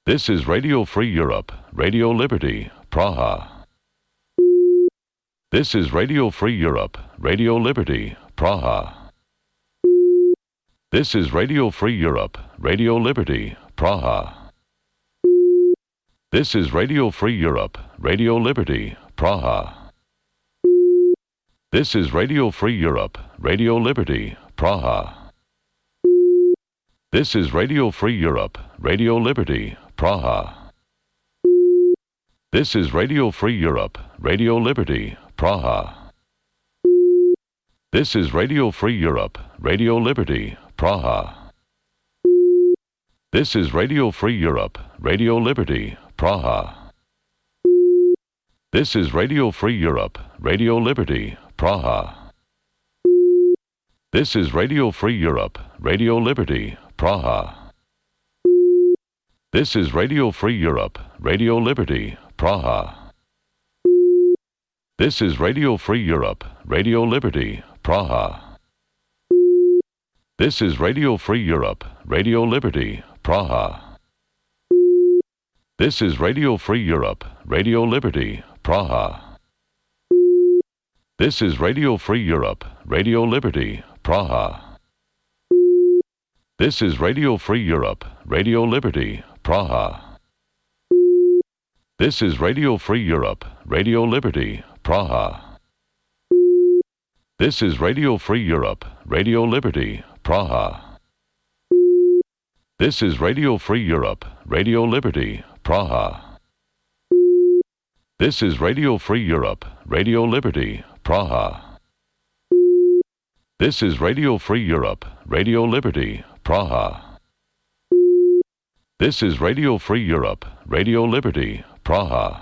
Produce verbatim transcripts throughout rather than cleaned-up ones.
This is Radio Free Europe, Radio Liberty, Praha. This is Radio Free Europe, Radio Liberty, Praha. This is Radio Free Europe, Radio Liberty, Praha. This is Radio Free Europe, Radio Liberty, Praha. This is Radio Free Europe, Radio Liberty, Praha. This is Radio Free Europe, Radio Liberty, Praha. This is Radio Free Europe, Radio Liberty, Praha. This is Radio Free Europe, Radio Liberty, Praha. This is Radio Free Europe, Radio Liberty, Praha. This is Radio Free Europe, Radio Liberty, Praha. This is Radio Free Europe, Radio Liberty, Praha. This is Radio Free Europe, Radio Liberty, Praha. This is Radio Free Europe, Radio Liberty, Praha. This is Radio Free Europe, Radio Liberty, Praha. This is Radio Free Europe, Radio Liberty, Praha. This is Radio Free Europe, Radio Liberty, Praha. This is Radio Free Europe, Radio Liberty, Praha. This is Radio Free Europe, Radio Liberty, Praha. This is Radio Free Europe, Radio Liberty, Praha. This is Radio Free Europe, Radio Liberty, Praha. This is Radio Free Europe, Radio Liberty, Praha. This is Radio Free Europe, Radio Liberty, Praha. This is Radio Free Europe, Radio Liberty, Praha.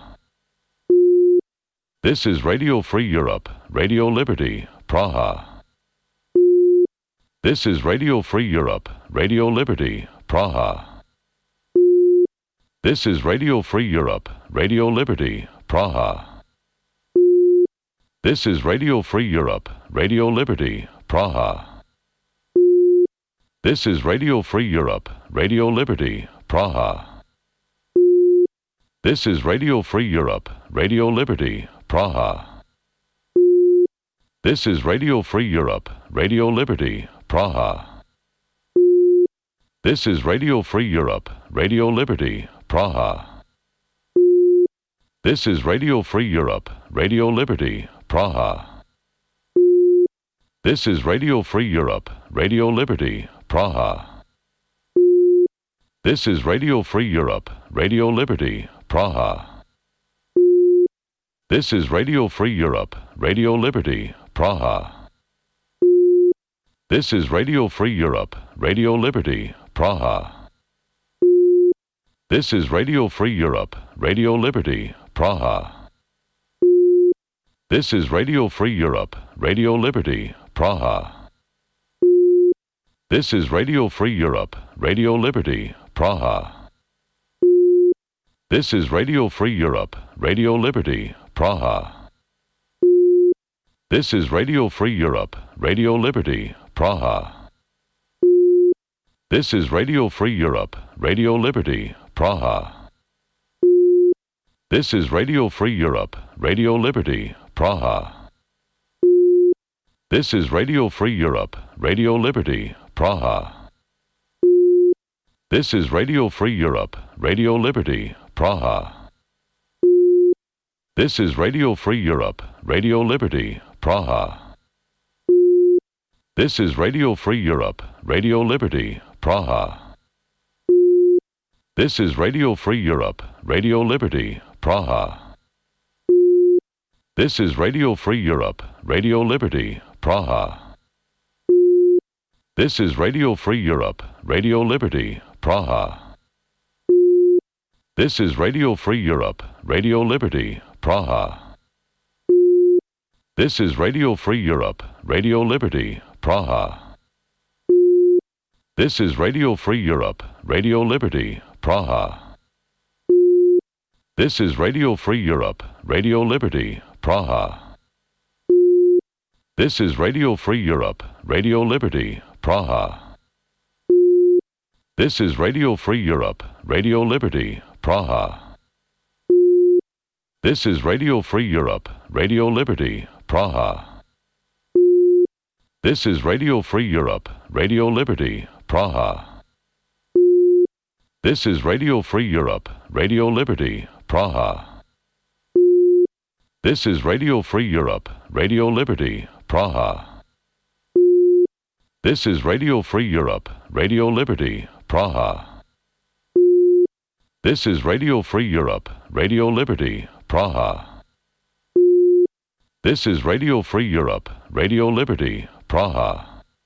This is Radio Free Europe, Radio Liberty, Praha. This is Radio Free Europe, Radio Liberty, Praha. This is Radio Free Europe, Radio Liberty, Praha. This is Radio Free Europe, Radio Liberty, Praha. This is Radio Free Europe, Radio Liberty, Praha. This is Radio Free Europe, Radio Liberty, Praha. This is Radio Free Europe, Radio Liberty, Praha. This is Radio Free Europe, Radio Liberty, Praha. This is Radio Free Europe, Radio Liberty, Praha. This is Radio Free Europe, Radio Liberty, Praha. This is Radio Free Europe, Radio Liberty, Praha. This is Radio Free Europe, Radio Liberty, Praha. This is Radio Free Europe, Radio Liberty, Praha. This is Radio Free Europe, Radio Liberty, Praha. This is Radio Free Europe, Radio Liberty, Praha. This is Radio Free Europe, Radio Liberty, Praha. This is Radio Free Europe, Radio Liberty, Praha. This is Radio Free Europe, Radio Liberty, Praha. This is Radio Free Europe, Radio Liberty, Praha. This is Radio Free Europe, Radio Liberty, Praha. This is Radio Free Europe, Radio Liberty, Praha. This is Radio Free Europe, Radio Liberty, Praha. This is Radio Free Europe, Radio Liberty, Praha. This is Radio Free Europe, Radio Liberty, Praha. This is Radio Free Europe, Radio Liberty, Praha. This is Radio Free Europe, Radio Liberty, Praha. This is Radio Free Europe, Radio Liberty, Praha. This is Radio Free Europe, Radio Liberty, Praha. This is Radio Free Europe, Radio Liberty, Praha. This is Radio Free Europe, Radio Liberty, Praha. This is Radio Free Europe, Radio Liberty, Praha. This is Radio Free Europe, Radio Liberty, Praha. This is Radio Free Europe, Radio Liberty, Praha. This is Radio Free Europe, Radio Liberty, Praha. This is Radio Free Europe, Radio Liberty, Praha. This is Radio Free Europe, Radio Liberty, Praha. This is Radio Free Europe, Radio Liberty, Praha. This is Radio Free Europe, Radio Liberty, Praha. This is Radio Free Europe, Radio Liberty, Praha. This is Radio Free Europe, Radio Liberty, Praha.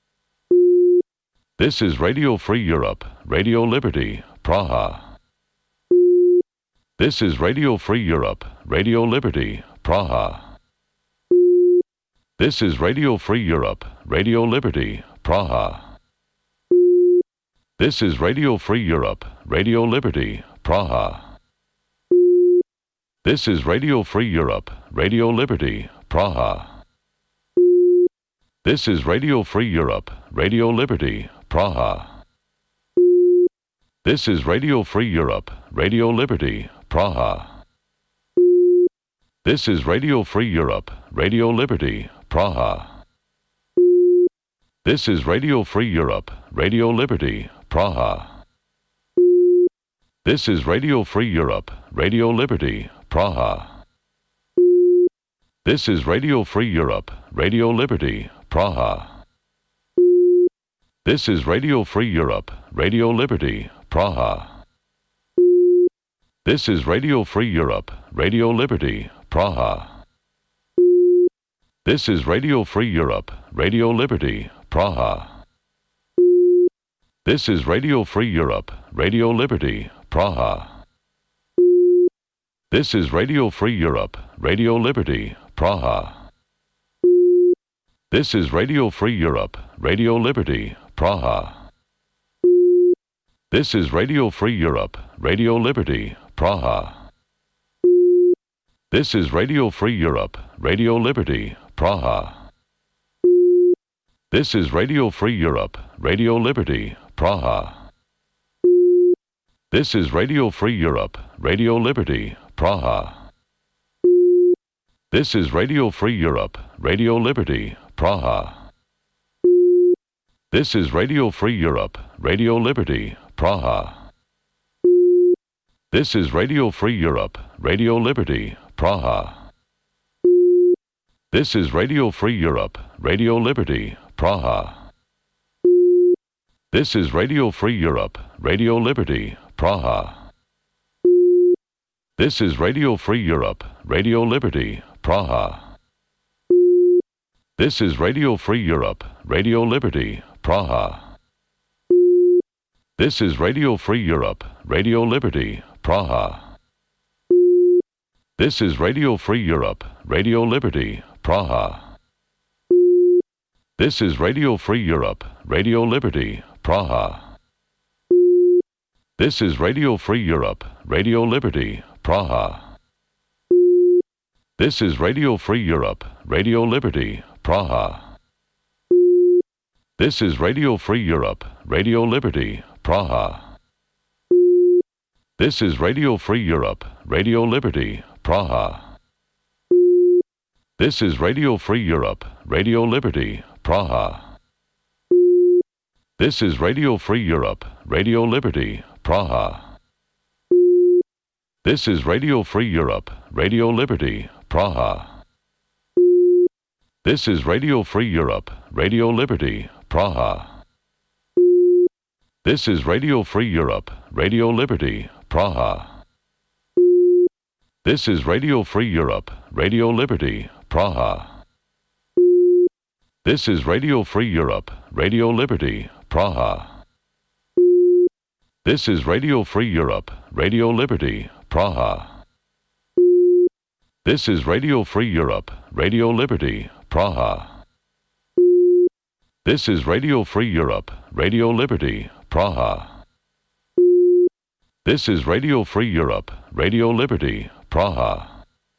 This is Radio Free Europe, Radio Liberty, Praha. This is Radio Free Europe, Radio Liberty, Praha. This is Radio Free Europe, Radio Liberty, Praha. This is Radio Free Europe, Radio Liberty, Praha. This is Radio Free Europe, Radio Liberty, Praha. This is Radio Free Europe, Radio Liberty, Praha. This is Radio Free Europe, Radio Liberty, Praha. This is Radio Free Europe, Radio Liberty, Praha. This is Radio Free Europe, Radio Liberty, Praha. This is Radio Free Europe, Radio Liberty, Praha. This is Radio Free Europe, Radio Liberty, Praha. This is Radio Free Europe, Radio Liberty, Praha. This is Radio Free Europe, Radio Liberty, Praha. This is Radio Free Europe, Radio Liberty, Praha. This is Radio Free Europe, Radio Liberty, Praha. This is Radio Free Europe, Radio Liberty, Praha. This is Radio Free Europe, Radio Liberty, Praha. This is Radio Free Europe, Radio Liberty, Praha. This is Radio Free Europe, Radio Liberty, Praha. This is Radio Free Europe, Radio Liberty, Praha. This is Radio Free Europe, Radio Liberty, Praha. This is Radio Free Europe, Radio Liberty, Praha. This is Radio Free Europe, Radio Liberty, Praha. This is Radio Free Europe, Radio Liberty, Praha. This is Radio Free Europe, Radio Liberty, Praha. This is Radio Free Europe, Radio Liberty, Praha. This is Radio Free Europe, Radio Liberty, Praha. This is Radio Free Europe, Radio Liberty, Praha. This is Radio Free Europe, Radio Liberty, Praha. This is Radio Free Europe, Radio Liberty, Praha. This is Radio Free Europe, Radio Liberty, Praha. This is Radio Free Europe, Radio Liberty, Praha. This is Radio Free Europe, Radio Liberty, Praha. This is Radio Free Europe, Radio Liberty, Praha. This is Radio Free Europe, Radio Liberty, Praha. This is Radio Free Europe, Radio Liberty, Praha. This is Radio Free Europe, Radio Liberty, Praha. This is Radio Free Europe, Radio Liberty, Praha. This is Radio Free Europe, Radio Liberty, Praha. This is Radio Free Europe, Radio Liberty, Praha. This is Radio Free Europe, Radio Liberty, Praha. This is Radio Free Europe, Radio Liberty, Praha. This is Radio Free Europe, Radio Liberty, Praha. This is Radio Free Europe, Radio Liberty, Praha. This is Radio Free Europe, Radio Liberty, Praha. This is Radio Free Europe, Radio Liberty, Praha.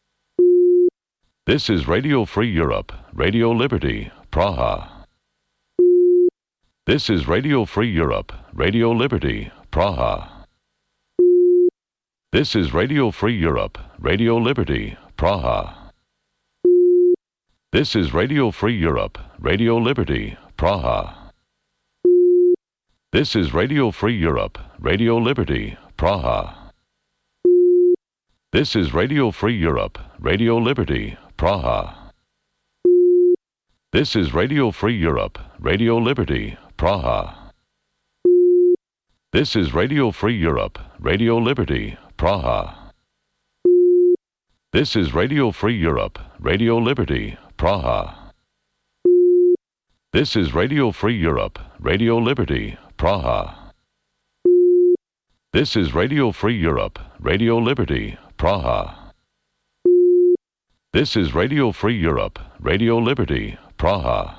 This is Radio Free Europe, Radio Liberty, Praha. This is Radio Free Europe, Radio Liberty, Praha. This is Radio Free Europe, Radio Liberty, Praha. This is Radio Free Europe, Radio Liberty, Praha. This is Radio Free Europe, Radio Liberty, Praha. This is Radio Free Europe, Radio Liberty, Praha. This is Radio Free Europe, Radio Liberty, Praha. This is Radio Free Europe, Radio Liberty, Praha. This is Radio Free Europe, Radio Liberty, Praha. This is Radio Free Europe, Radio Liberty, Praha. This is Radio Free Europe, Radio Liberty, Praha. This is Radio Free Europe, Radio Liberty, Praha.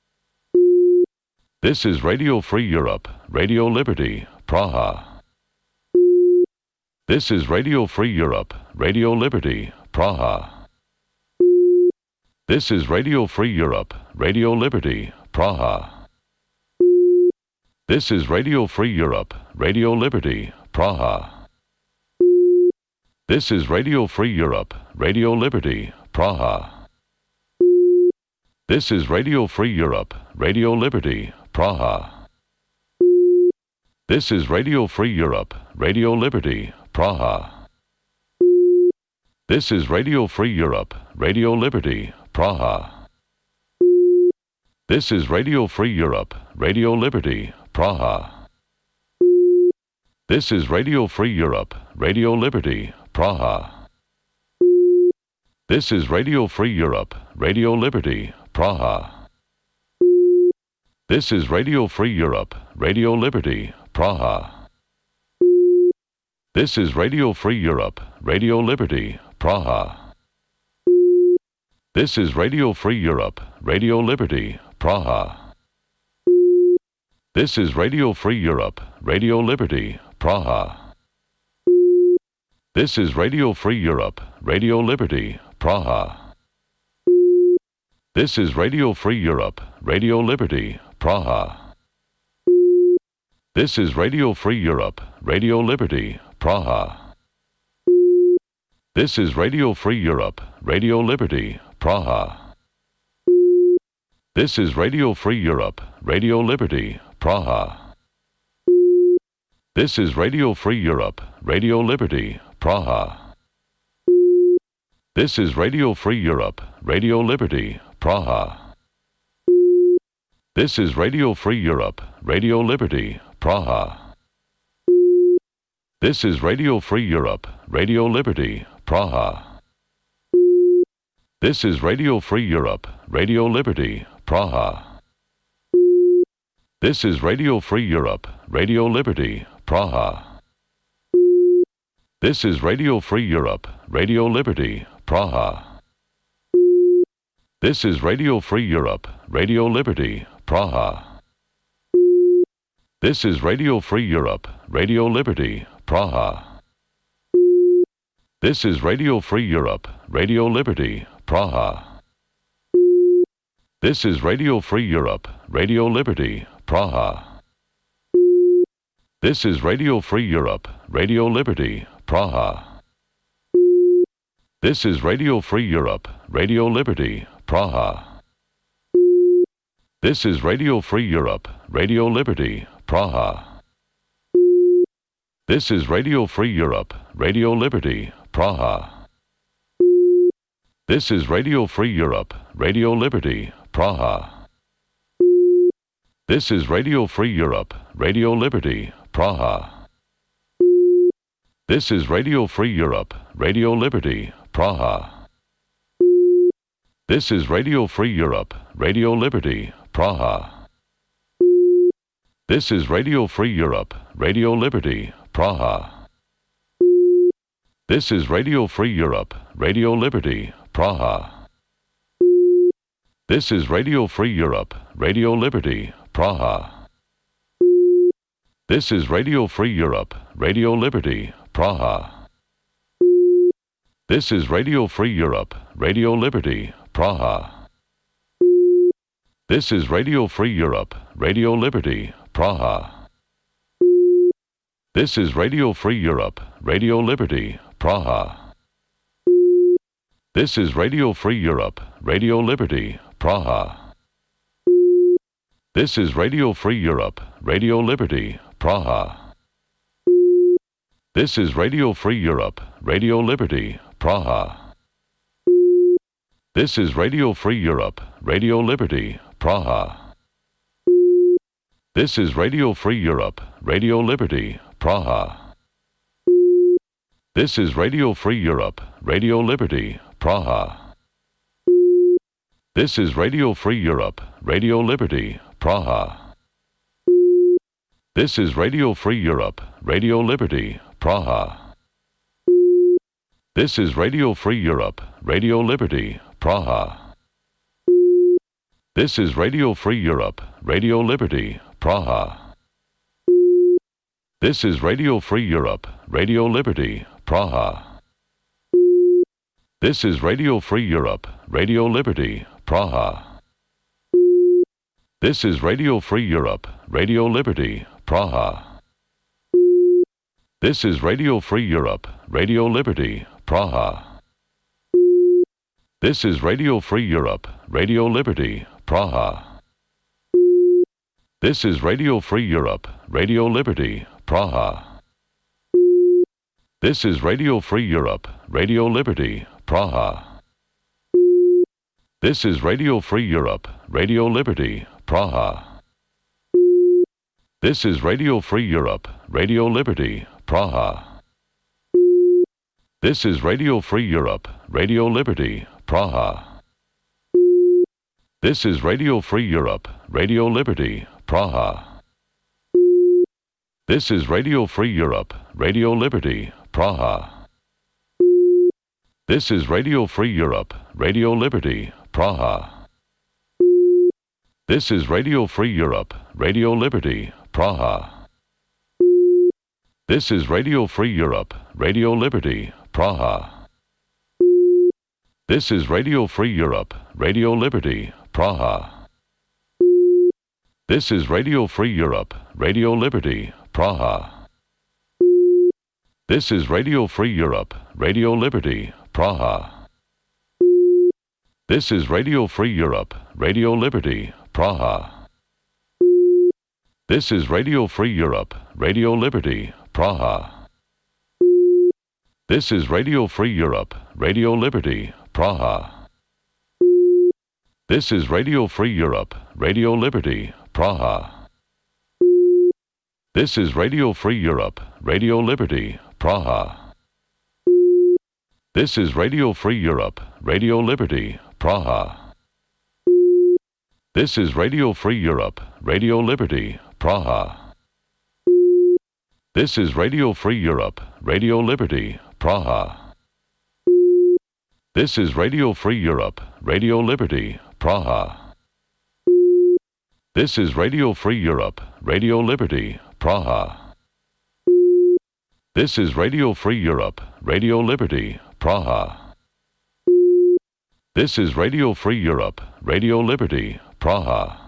This is Radio Free Europe, Radio Liberty, Praha. This is Radio Free Europe, Radio Liberty, Praha. This is Radio Free Europe, Radio Liberty, Praha. This is Radio Free Europe, Radio Liberty, Praha. This is Radio Free Europe, Radio Liberty, Praha. This is Radio Free Europe, Radio Liberty, Praha. This is Radio Free Europe, Radio Liberty, Praha. This is Radio Free Europe, Radio Liberty, Praha. This is Radio Free Europe, Radio Liberty, Praha. This is Radio Free Europe, Radio Liberty, Praha. This is Radio Free Europe, Radio Liberty, Praha. This is Radio Free Europe, Radio Liberty, Praha. This is Radio Free Europe, Radio Liberty, Praha. This is Radio Free Europe, Radio Liberty, Praha. This is Radio Free Europe, Radio Liberty, Praha. This is Radio Free Europe, Radio Liberty, Praha. This is Radio Free Europe, Radio Liberty, Praha. This is Radio Free Europe, Radio Liberty, Praha. This is Radio Free Europe, Radio Liberty, Praha. This is Radio Free Europe, Radio Liberty, Praha. This is Radio Free Europe, Radio Liberty, Praha. This is Radio Free Europe, Radio Liberty, Praha. This is Radio Free Europe, Radio Liberty, Praha. This is Radio Free Europe, Radio Liberty, Praha. This is Radio Free Europe, Radio Liberty, Praha. This is Radio Free Europe, Radio Liberty, Praha. This is Radio Free Europe, Radio Liberty, Praha. This is Radio Free Europe, Radio Liberty, Praha. This is Radio Free Europe, Radio Liberty, Praha. This is Radio Free Europe, Radio Liberty, Praha. This is Radio Free Europe, Radio Liberty, Praha. This is Radio Free Europe, Radio Liberty, Praha. This is Radio Free Europe, Radio Liberty, Praha. This is Radio Free Europe, Radio Liberty, Praha. This is Radio Free Europe, Radio Liberty, Praha. This is Radio Free Europe, Radio Liberty, Praha. This is Radio Free Europe, Radio Liberty, Praha. This is Radio Free Europe, Radio Liberty, Praha. This is Radio Free Europe, Radio Liberty, Praha. This is Radio Free Europe, Radio Liberty, Praha. This is Radio Free Europe, Radio Liberty, Praha. This is Radio Free Europe, Radio Liberty, Praha. This is Radio Free Europe, Radio Liberty, Praha. This is Radio Free Europe, Radio Liberty, Praha. This is Radio Free Europe, Radio Liberty, Praha. This is Radio Free Europe, Radio Liberty, Praha. This is Radio Free Europe, Radio Liberty, Praha. This is Radio Free Europe, Radio Liberty, Praha. This is Radio Free Europe, Radio Liberty, Praha. This is Radio Free Europe, Radio Liberty, Praha. This is Radio Free Europe, Radio Liberty, Praha. This is Radio Free Europe, Radio Liberty, Praha. This is Radio Free Europe, Radio Liberty, Praha. This is Radio Free Europe, Radio Liberty, Praha. This is Radio Free Europe, Radio Liberty, Praha. This is Radio Free Europe, Radio Liberty, Praha. This is Radio Free Europe, Radio Liberty, Praha. This is Radio Free Europe, Radio Liberty, Praha. This is Radio Free Europe, Radio Liberty, Praha. This is Radio Free Europe, Radio Liberty, Praha. This is Radio Free Europe, Radio Liberty, Praha. This is Radio Free Europe, Radio Liberty, Praha. This is Radio Free Europe, Radio Liberty, Praha. This is Radio Free Europe, Radio Liberty, Praha. This is Radio Free Europe, Radio Liberty, Praha. This is Radio Free Europe, Radio Liberty, Praha. This is Radio Free Europe, Radio Liberty, Praha. This is Radio Free Europe, Radio Liberty, Praha. This is Radio Free Europe, Radio Liberty, Praha. This is Radio Free Europe, Radio Liberty, Praha. This is Radio Free Europe, Radio Liberty, Praha. This is Radio Free Europe, Radio Liberty, Praha. This is Radio Free Europe, Radio Liberty, Praha. This is Radio Free Europe, Radio Liberty, Praha. This is Radio Free Europe, Radio Liberty, Praha. This is Radio Free Europe, Radio Liberty, Praha. This is Radio Free Europe, Radio Liberty, Praha. This is Radio Free Europe, Radio Liberty, Praha. This is Radio Free Europe, Radio Liberty, Praha. This is Radio Free Europe, Radio Liberty, Praha. This is Radio Free Europe, Radio Liberty, Praha. This is Radio Free Europe, Radio Liberty, Praha. This is Radio Free Europe, Radio Liberty, Praha. This is Radio Free Europe, Radio Liberty, Praha. This is Radio Free Europe, Radio Liberty, Praha. This is Radio Free Europe, Radio Liberty, Praha.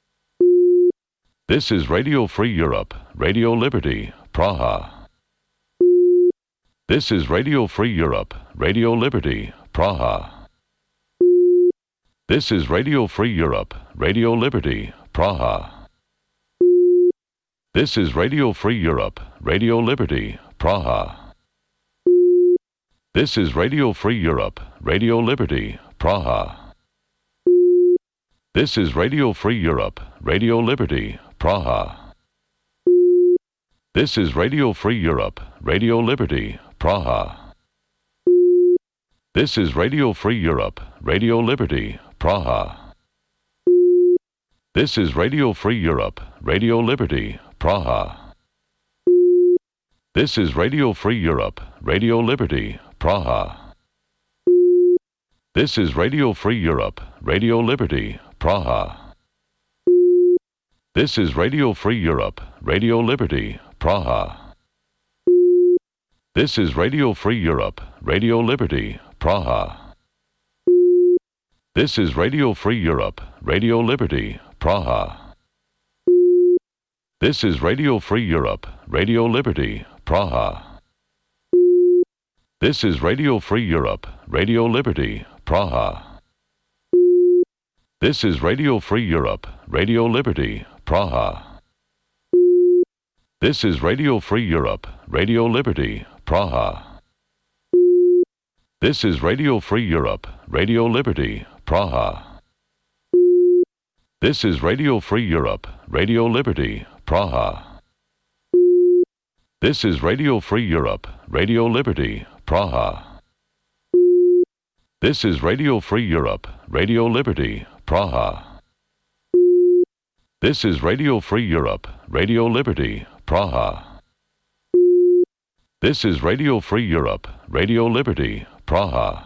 This is Radio Free Europe, Radio Liberty, Praha. This is Radio Free Europe, Radio Liberty, Praha. This is Radio Free Europe, Radio Liberty, Praha. This is Radio Free Europe, Radio Liberty, Praha. This is Radio Free Europe, Radio Liberty, Praha. This is Radio Free Europe, Radio Liberty, Praha. This is Radio Free Europe, Radio Liberty, Praha. This is Radio Free Europe, Radio Liberty, Praha. This is Radio Free Europe, Radio Liberty, Praha. This is Radio Free Europe, Radio Liberty, Praha. This is Radio Free Europe, Radio Liberty, Praha. This is Radio Free Europe, Radio Liberty, Praha. This is Radio Free Europe, Radio Liberty, Praha. This is Radio Free Europe, Radio Liberty, Praha. This is Radio Free Europe, Radio Liberty, Praha. This is Radio Free Europe, Radio Liberty, Praha. This is Radio Free Europe, Radio Liberty, Praha. This is Radio Free Europe, Radio Liberty, Praha. This is Radio Free Europe, Radio Liberty, Praha. This is Radio Free Europe, Radio Liberty, Praha. This is Radio Free Europe, Radio Liberty, Praha. This is Radio Free Europe, Radio Liberty, Praha. This is Radio Free Europe, Radio Liberty, Praha. This is Radio Free Europe, Radio Liberty, Praha.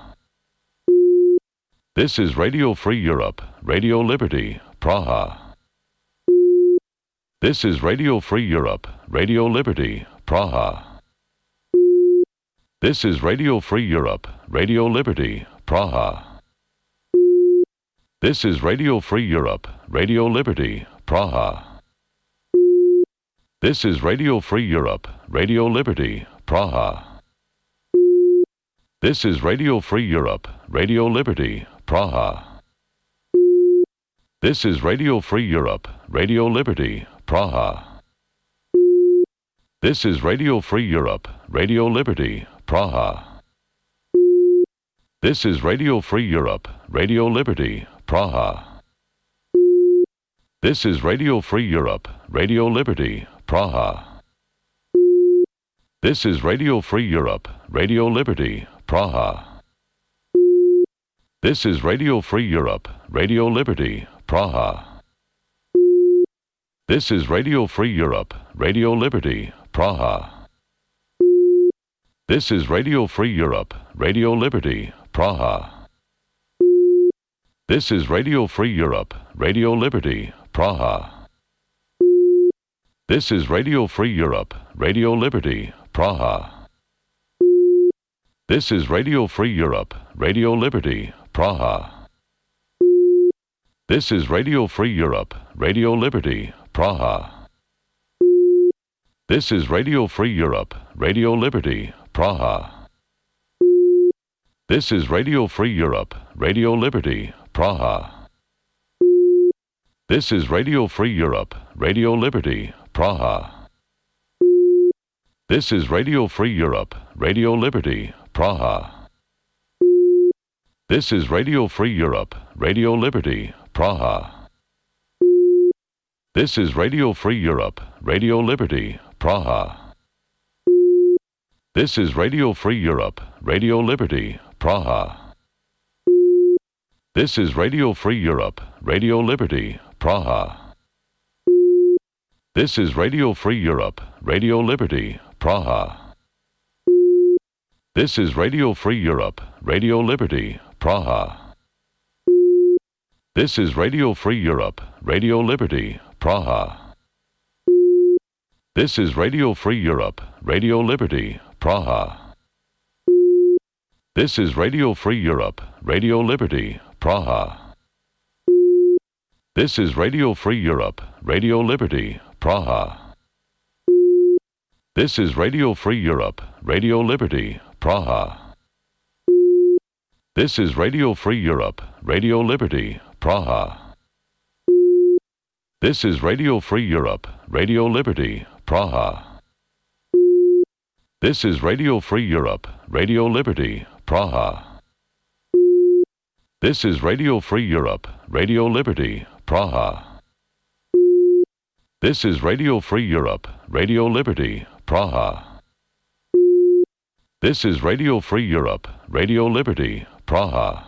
This is Radio Free Europe, Radio Liberty, Praha. This is Radio Free Europe, Radio Liberty, Praha. This is Radio Free Europe, Radio Liberty, Praha. This is Radio Free Europe, Radio Liberty, Praha. This is Radio Free Europe, Radio Liberty, Praha. This is Radio Free Europe, Radio Liberty, Praha. This is Radio Free Europe, Radio Liberty, Praha. This is Radio Free Europe, Radio Liberty, Praha. This is Radio Free Europe, Radio Liberty, Praha. This is Radio Free Europe, Radio Liberty, Praha. This is Radio Free Europe, Radio Liberty, Praha. This is Radio Free Europe, Radio Liberty, Praha. This is Radio Free Europe, Radio Liberty, Praha. This is Radio Free Europe, Radio Liberty, Praha. This is Radio Free Europe, Radio Liberty, Praha. This is Radio Free Europe, Radio Liberty, Praha. This is Radio Free Europe, Radio Liberty, Praha. This is Radio Free Europe, Radio Liberty, Praha. This is Radio Free Europe, Radio Liberty, Praha. This is Radio Free Europe, Radio Liberty, Praha. This is Radio Free Europe, Radio Liberty, Praha. This is Radio Free Europe, Radio Liberty, Praha. This is Radio Free Europe, Radio Liberty, Praha. This is Radio Free Europe, Radio Liberty, Praha. This is Radio Free Europe, Radio Liberty, Praha. This is Radio Free Europe, Radio Liberty, Praha. This is Radio Free Europe, Radio Liberty, Praha. This is Radio Free Europe, Radio Liberty, Praha. This is Radio Free Europe, Radio Liberty, Praha. This is Radio Free Europe, Radio Liberty, Praha. This is Radio Free Europe, Radio Liberty, Praha. This is Radio Free Europe, Radio Liberty, Praha. This is Radio Free Europe, Radio Liberty, Praha. This is Radio Free Europe, Radio Liberty, Praha. This is Radio Free Europe, Radio Liberty, Praha. This is Radio Free Europe, Radio Liberty, Praha. This is Radio Free Europe, Radio Liberty, Praha. This is Radio Free Europe, Radio Liberty, Praha. This is Radio Free Europe, Radio Liberty, Praha.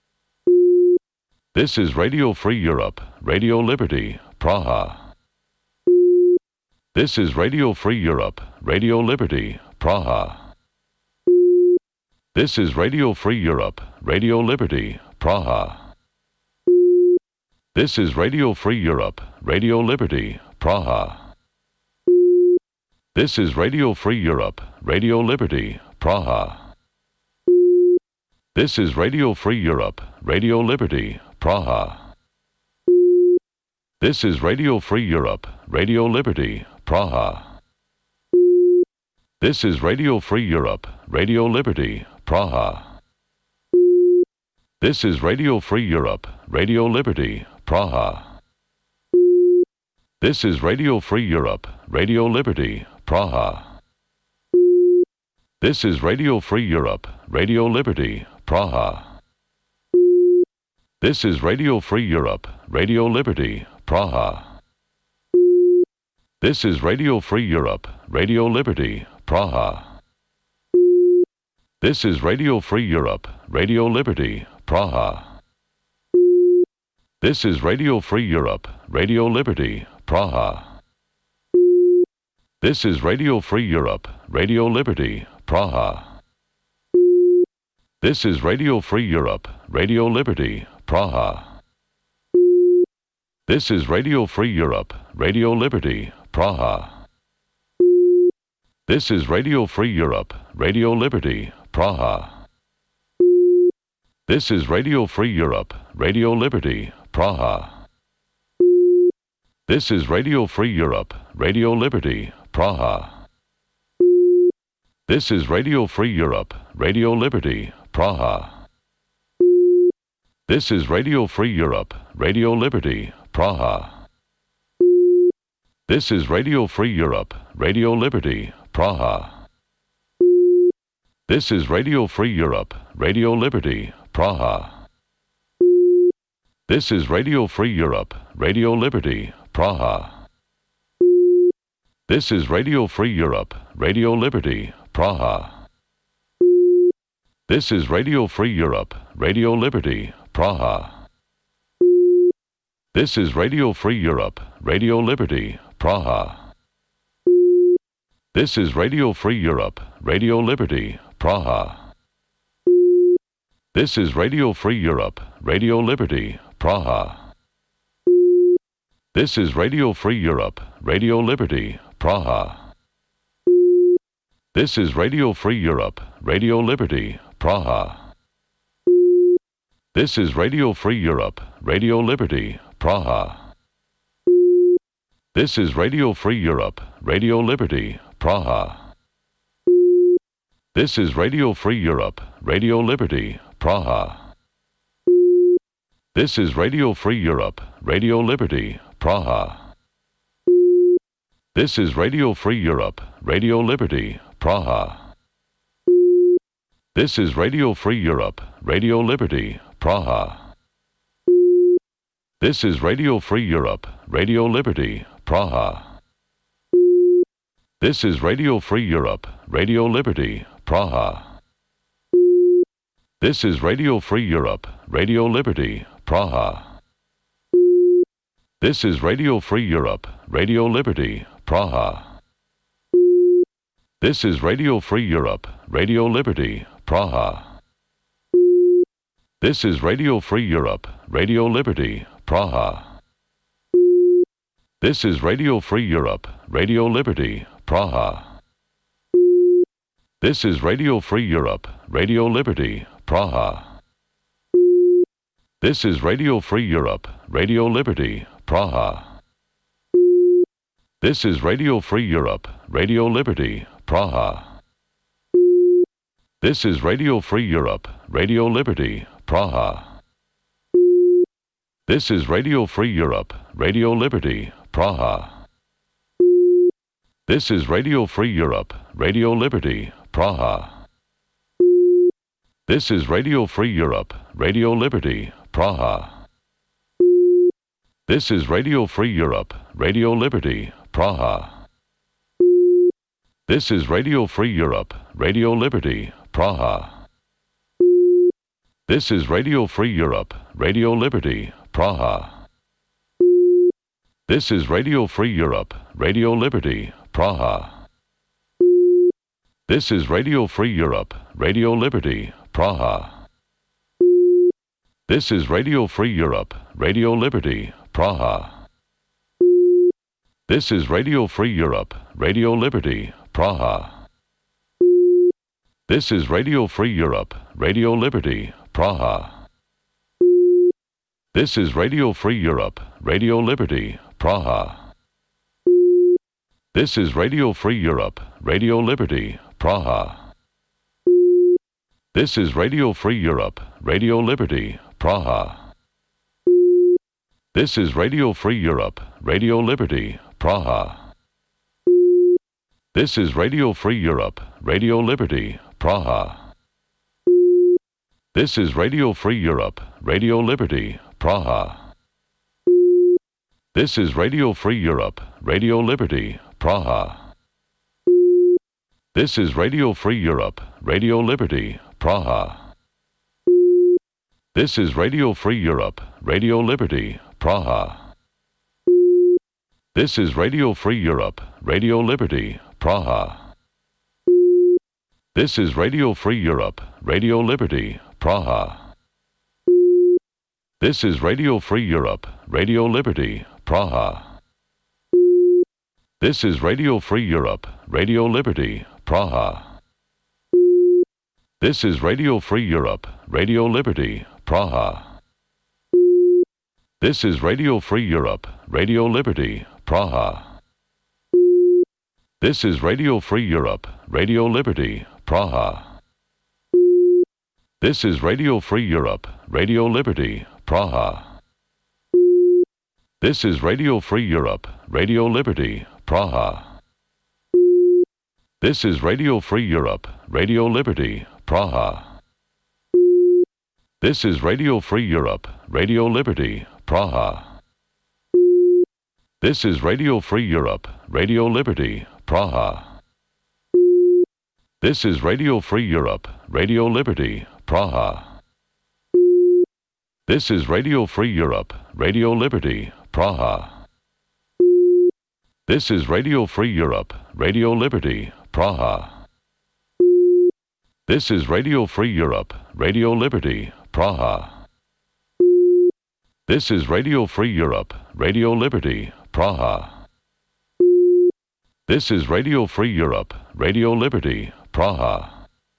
This is Radio Free Europe, Radio Liberty, Praha. This is Radio Free Europe, Radio Liberty, Praha. This is Radio Free Europe, Radio Liberty, Praha. This is Radio Free Europe, Radio Liberty, Praha. This is Radio Free Europe, Radio Liberty, Praha. This is Radio Free Europe, Radio Liberty, Praha. This is Radio Free Europe, Radio Liberty, Praha. This is Radio Free Europe, Radio Liberty, Praha. This is Radio Free Europe, Radio Liberty, Praha. This is Radio Free Europe, Radio Liberty, Praha. This is Radio Free Europe, Radio Liberty, Praha. This is Radio Free Europe, Radio Liberty, Praha. This is Radio Free Europe, Radio Liberty, Praha. This is Radio Free Europe, Radio Liberty, Praha. This is Radio Free Europe, Radio Liberty, Praha. This is Radio Free Europe, Radio Liberty, Praha. This is Radio Free Europe, Radio Liberty, Praha. This is Radio Free Europe, Radio Liberty, Praha. This is Radio Free Europe, Radio Liberty, Praha. This is Radio Free Europe, Radio Liberty, Praha. This is Radio Free Europe, Radio Liberty, Praha. This is Radio Free Europe, Radio Liberty, Praha. This is Radio Free Europe, Radio Liberty, Praha. This is Radio Free Europe, Radio Liberty, Praha. This is Radio Free Europe, Radio Liberty, Praha. This is Radio Free Europe, Radio Liberty, Praha. This is Radio Free Europe, Radio Liberty, Praha. This is Radio Free Europe, Radio Liberty, Praha. This is Radio Free Europe, Radio Liberty, Praha. This is Radio Free Europe, Radio Liberty, Praha. This is Radio Free Europe, Radio Liberty, Praha. This is Radio Free Europe, Radio Liberty, Praha. This is Radio Free Europe, Radio Liberty, Praha. This is Radio Free Europe, Radio Liberty, Praha. This is Radio Free Europe, Radio Liberty, Praha. This is Radio Free Europe, Radio Liberty, Praha. This is Radio Free Europe, Radio Liberty, Praha. This is Radio Free Europe, Radio Liberty, Praha. This is Radio Free Europe, Radio Liberty, Praha. This is Radio Free Europe, Radio Liberty, Praha. This is Radio Free Europe, Radio Liberty, Praha. This is Radio Free Europe, Radio Liberty, Praha. This is Radio Free Europe, Radio Liberty, Praha. This is Radio Free Europe, Radio Liberty, Praha. This is Radio Free Europe, Radio Liberty, Praha. This is Radio Free Europe, Radio Liberty, Praha. This is Radio Free Europe, Radio Liberty, Praha. This is Radio Free Europe, Radio Liberty, Praha. This is Radio Free Europe, Radio Liberty, Praha. This is Radio Free Europe, Radio Liberty, Praha. This is Radio Free Europe, Radio Liberty, Praha. This is Radio Free Europe, Radio Liberty, Praha. This is Radio Free Europe, Radio Liberty, Praha. This is Radio Free Europe, Radio Liberty, Praha. This is Radio Free Europe, Radio Liberty, Praha. This is Radio Free Europe, Radio Liberty, Praha. This is Radio Free Europe, Radio Liberty, Praha. This is Radio Free Europe, Radio Liberty, Praha. This is Radio Free Europe, Radio Liberty, Praha. This is Radio Free Europe, Radio Liberty, Praha. This is Radio Free Europe, Radio Liberty, Praha. This is Radio Free Europe, Radio Liberty, Praha. This is Radio Free Europe, Radio Liberty, Praha. This is Radio Free Europe, Radio Liberty, Praha. This is Radio Free Europe, Radio Liberty, Praha. This is Radio Free Europe, Radio Liberty, Praha. This is Radio Free Europe, Radio Liberty, Praha. This is Radio Free Europe, Radio Liberty, Praha. This is Radio Free Europe, Radio Liberty, Praha. This is Radio Free Europe, Radio Liberty, Praha. This is Radio Free Europe, Radio Liberty, Praha. This is Radio Free Europe, Radio Liberty, Praha. This is Radio Free Europe, Radio Liberty, Praha. This is Radio Free Europe, Radio Liberty, Praha. This is Radio Free Europe, Radio Liberty, Praha. This is Radio Free Europe, Radio Liberty, Praha. This is Radio Free Europe, Radio Liberty, Praha. This is Radio Free Europe, Radio Liberty, Praha. This is Radio Free Europe, Radio Liberty, Praha. This is Radio Free Europe, Radio Liberty, Praha. This is Radio Free Europe, Radio Liberty, Praha. This is Radio Free Europe, Radio Liberty, Praha. This is Radio Free Europe, Radio Liberty, Praha. This is Radio Free Europe, Radio Liberty, Praha. This is Radio Free Europe, Radio Liberty, Praha. This is Radio Free Europe, Radio Liberty, Praha. This is Radio Free Europe, Radio Liberty, Praha. This is Radio Free Europe, Radio Liberty, Praha.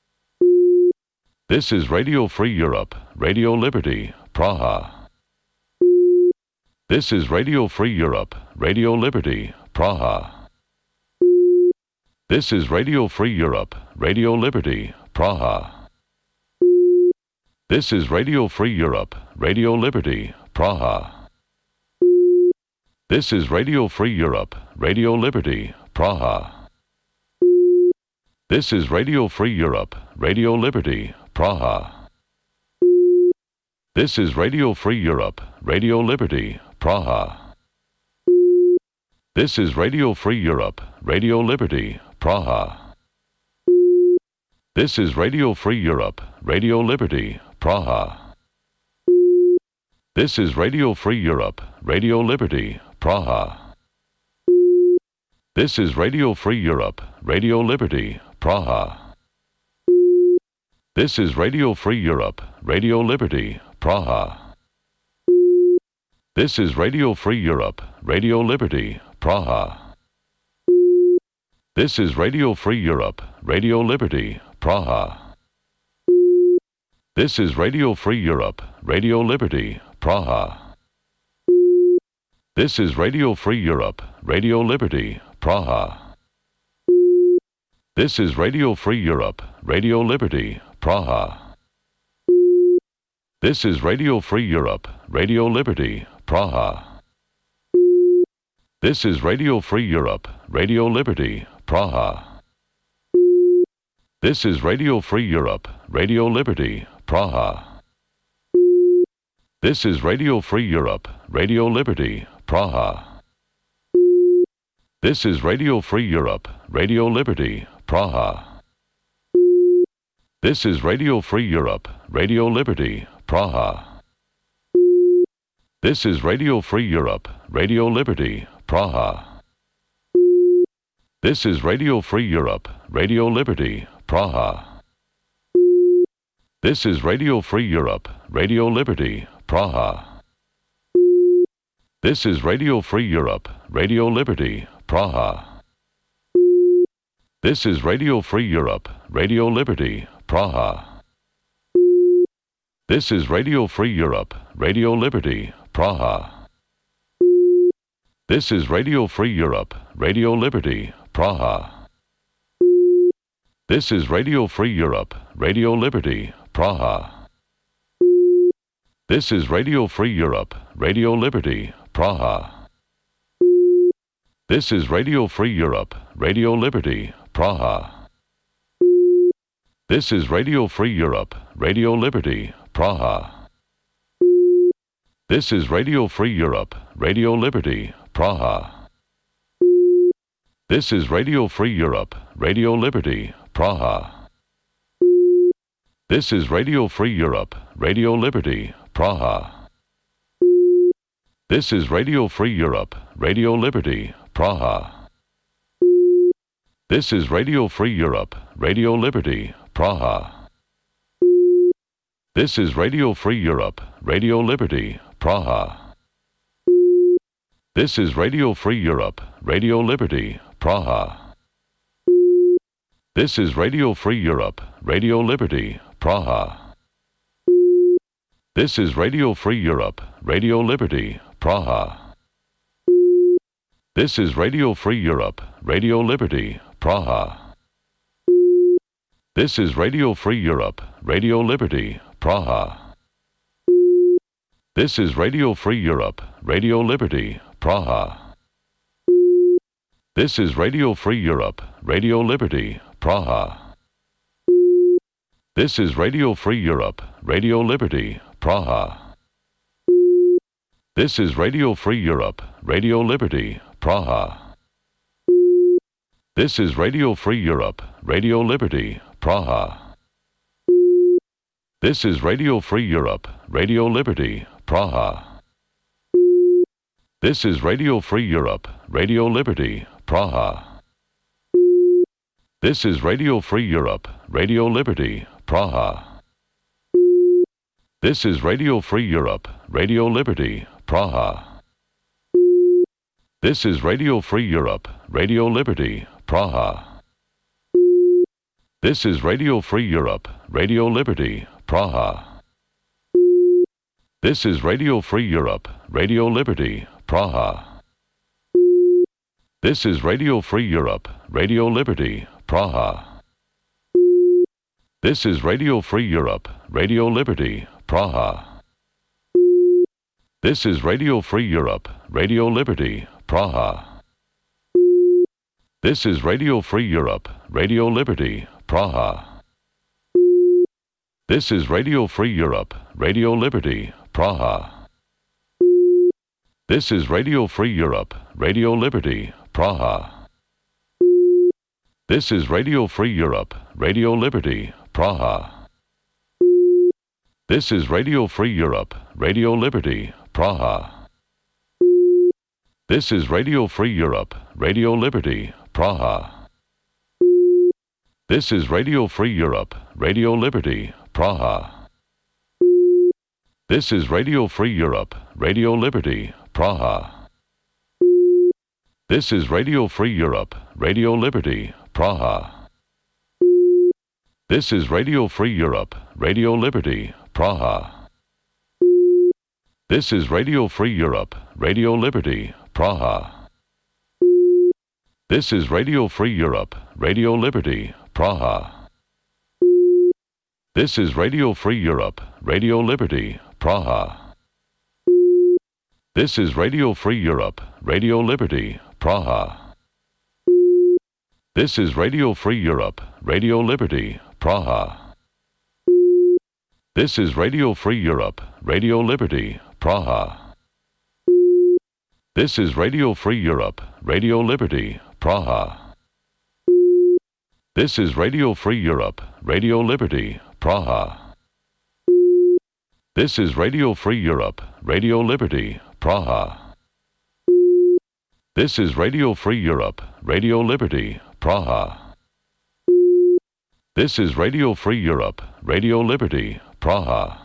This is Radio Free Europe, Radio Liberty, Praha. This is Radio Free Europe, Radio Liberty, Praha. This is Radio Free Europe, Radio Liberty, Praha. This is Radio Free Europe, Radio Liberty, Praha. This is Radio Free Europe, Radio Liberty, Praha. This is Radio Free Europe, Radio Liberty, Praha. This is Radio Free Europe, Radio Liberty, Praha. This is Radio Free Europe, Radio Liberty, Praha. This is Radio Free Europe, Radio Liberty, Praha. This is Radio Free Europe, Radio Liberty, Praha. This is Radio Free Europe, Radio Liberty, Praha. This is Radio Free Europe, Radio Liberty, Praha. This is Radio Free Europe, Radio Liberty, Praha. This is Radio Free Europe, Radio Liberty, Praha. This is Radio Free Europe, Radio Liberty, Praha. This is Radio Free Europe, Radio Liberty, Praha. This is Radio Free Europe, Radio Liberty, Praha. This is Radio Free Europe, Radio Liberty, Praha. This is Radio Free Europe, Radio Liberty, Praha. This is Radio Free Europe, Radio Liberty, Praha. This is Radio Free Europe, Radio Liberty, Praha. This is Radio Free Europe, Radio Liberty, Praha. This is Radio Free Europe, Radio Liberty, Praha. This is Radio Free Europe, Radio Liberty, Praha. This is Radio Free Europe, Radio Liberty, Praha. This is Radio Free Europe, Radio Liberty, Praha. This is Radio Free Europe, Radio Liberty, Praha. This is Radio Free Europe, Radio Liberty, Praha. This is Radio Free Europe, Radio Liberty, Praha. This is Radio Free Europe, Radio Liberty, Praha. This is Radio Free Europe, Radio Liberty, Praha. This is Radio Free Europe, Radio Liberty, Praha. This is Radio Free Europe, Radio Liberty, Praha. This is Radio Free Europe, Radio Liberty, Praha. This is Radio Free Europe, Radio Liberty, Praha. This is Radio Free Europe, Radio Liberty, Praha. This is Radio Free Europe, Radio Liberty, Praha. This is Radio Free Europe, Radio Liberty, Praha. This is Radio Free Europe, Radio Liberty, Praha. This is Radio Free Europe, Radio Liberty, Praha. This is Radio Free Europe, Radio Liberty, Praha. This is Radio Free Europe, Radio Liberty, Praha. This is Radio Free Europe, Radio Liberty, Praha. This is Radio Free Europe, Radio Liberty, Praha. This is Radio Free Europe, Radio Liberty, Praha. This is Radio Free Europe, Radio Liberty, Praha. This is Radio Free Europe, Radio Liberty, Praha. This is Radio Free Europe, Radio Liberty, Praha. This is Radio Free Europe, Radio Liberty, Praha. This is Radio Free Europe, Radio Liberty, Praha. This is Radio Free Europe, Radio Liberty, Praha. This is Radio Free Europe, Radio Liberty, Praha. This is Radio Free Europe, Radio Liberty, Praha. This is Radio Free Europe, Radio Liberty, Praha. This is Radio Free Europe, Radio Liberty, Praha. This is Radio Free Europe, Radio Liberty, Praha. This is Radio Free Europe, Radio Liberty, Praha. This is Radio Free Europe, Radio Liberty, Praha. This is Radio Free Europe, Radio Liberty, Praha. This is Radio Free Europe, Radio Liberty, Praha. This is Radio Free Europe, Radio Liberty, Praha. This is Radio Free Europe, Radio Liberty, Praha. This is Radio Free Europe, Radio Liberty, Praha. This is Radio Free Europe, Radio Liberty, Praha. This is Radio Free Europe, Radio Liberty, Praha. This is Radio Free Europe, Radio Liberty, Praha. This is Radio Free Europe, Radio Liberty, Praha. This is Radio Free Europe, Radio Liberty, Praha. This is Radio Free Europe, Radio Liberty, Praha. This is Radio Free Europe, Radio Liberty, Praha. This is Radio Free Europe, Radio Liberty, Praha. This is Radio Free Europe, Radio Liberty, Praha. This is Radio Free Europe, Radio Liberty, Praha. This is Radio Free Europe, Radio Liberty, Praha. This is Radio Free Europe, Radio Liberty, Praha. This is Radio Free Europe, Radio Liberty, Praha. This is Radio Free Europe, Radio Liberty, Praha. This is Radio Free Europe, Radio Liberty, Praha. This is Radio Free Europe, Radio Liberty, Praha. This is Radio Free Europe, Radio Liberty, Praha. This is Radio Free Europe, Radio Liberty, Praha.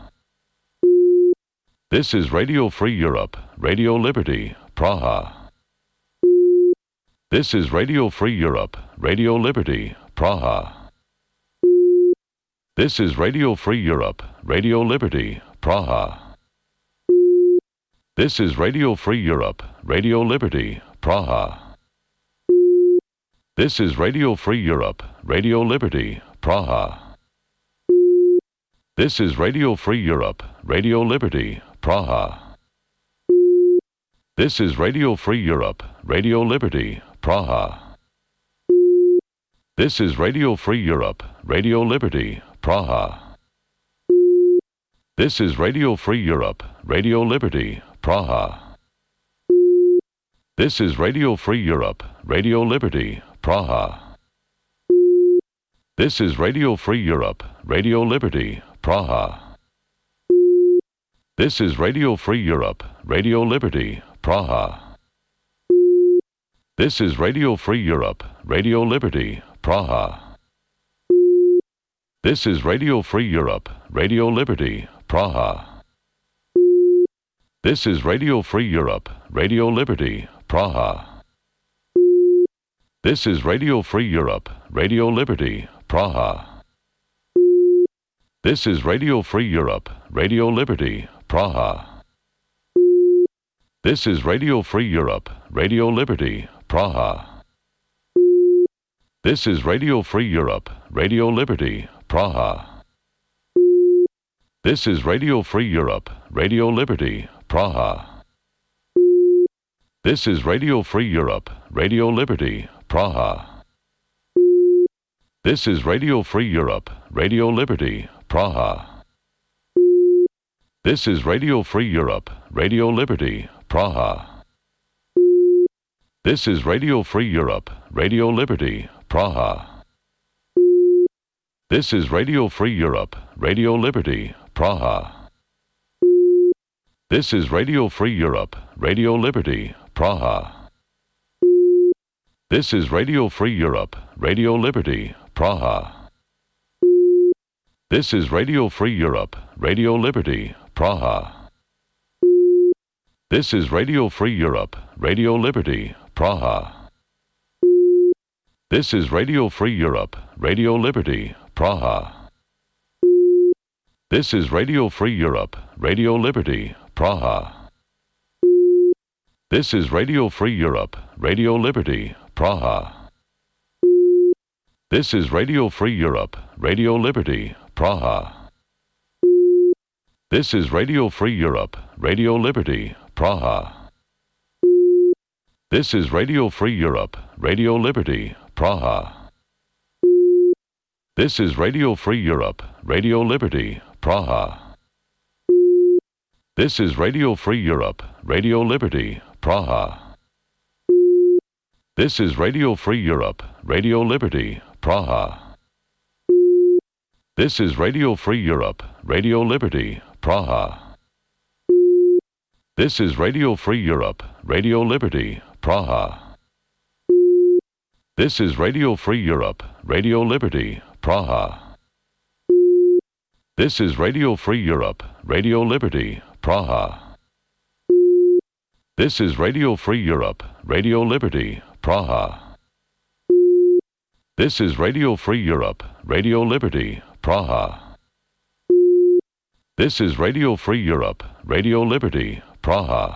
This is Radio Free Europe, Radio Liberty, Praha. This is Radio Free Europe, Radio Liberty, Praha. This is Radio Free Europe, Radio Liberty, Praha. This is Radio Free Europe, Radio Liberty, Praha. This is Radio Free Europe, Radio Liberty, Praha. This is Radio Free Europe, Radio Liberty, Praha. This is Radio Free Europe, Radio Liberty, Praha. This is Radio Free Europe, Radio Liberty, Praha. This is Radio Free Europe, Radio Liberty, Praha. This is Radio Free Europe, Radio Liberty, Praha. This is Radio Free Europe, Radio Liberty, Praha. This is Radio Free Europe, Radio Liberty, Praha. This is Radio Free Europe, Radio Liberty, Praha. This is Radio Free Europe, Radio Liberty, Praha. This is Radio Free Europe, Radio Liberty, Praha. This is Radio Free Europe, Radio Liberty, Praha. This is Radio Free Europe, Radio Liberty, Praha. This is Radio Free Europe, Radio Liberty, Praha. This is Radio Free Europe, Radio Liberty, Praha. This is Radio Free Europe, Radio Liberty, Praha. This is Radio Free Europe, Radio Liberty, Praha. This is Radio Free Europe, Radio Liberty, Praha. This is Radio Free Europe, Radio Liberty, Praha. This is Radio Free Europe, Radio Liberty, Praha. This is Radio Free Europe, Radio Liberty, Praha. This is Radio Free Europe, Radio Liberty, Praha. This is Radio Free Europe, Radio Liberty, Praha. This is Radio Free Europe, Radio Liberty, Praha. This is Radio Free Europe, Radio Liberty, Praha. This is Radio Free Europe, Radio Liberty, Praha. This is Radio Free Europe, Radio Liberty, Praha. This is Radio Free Europe, Radio Liberty, Praha. This is Radio Free Europe, Radio Liberty, Praha. This is Radio Free Europe, Radio Liberty, Praha. This is Radio Free Europe, Radio Liberty, Praha. This is Radio Free Europe, Radio Liberty, Praha. This is Radio Free Europe, Radio Liberty, Praha. This is Radio Free Europe, Radio Liberty, Praha. This is Radio Free Europe, Radio Liberty, Praha. This is Radio Free Europe, Radio Liberty, Praha. This is Radio Free Europe, Radio Liberty, Praha. This is Radio Free Europe, Radio Liberty, Praha. This is Radio Free Europe, Radio Liberty, Praha. This is Radio Free Europe, Radio Liberty, Praha. This is Radio Free Europe, Radio Liberty, Praha.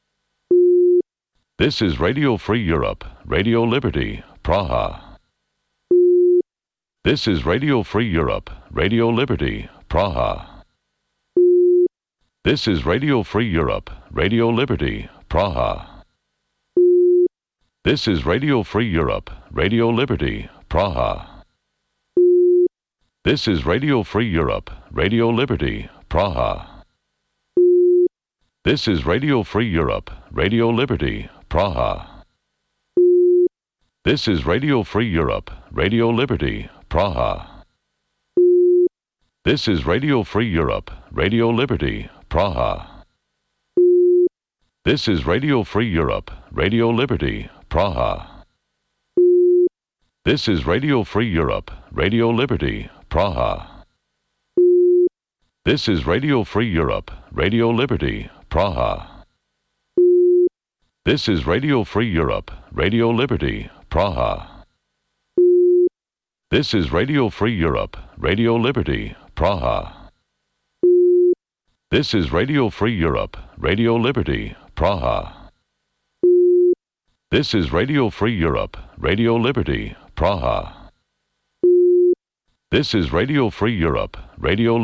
This is Radio Free Europe, Radio Liberty, Praha. This is Radio Free Europe, Radio Liberty, Praha. This is Radio Free Europe, Radio Liberty, Praha. This is Radio Free Europe, Radio Liberty, Praha. This is Radio Free Europe, Radio Liberty, Praha. This is Radio Free Europe, Radio Liberty, Praha. This is Radio Free Europe, Radio Liberty, Praha. This is Radio Free Europe, Radio Liberty, Praha. This is Radio Free Europe, Radio Liberty, Praha. This is Radio Free Europe, Radio Liberty, Praha. This is Radio Free Europe, Radio Liberty, Praha. This is Radio Free Europe, Radio Liberty, Praha. This is Radio Free Europe, Radio Liberty, Praha. This is Radio Free Europe, Radio Liberty, Praha. This is Radio Free Europe, Radio Liberty, Praha. This is Radio Free Europe, Radio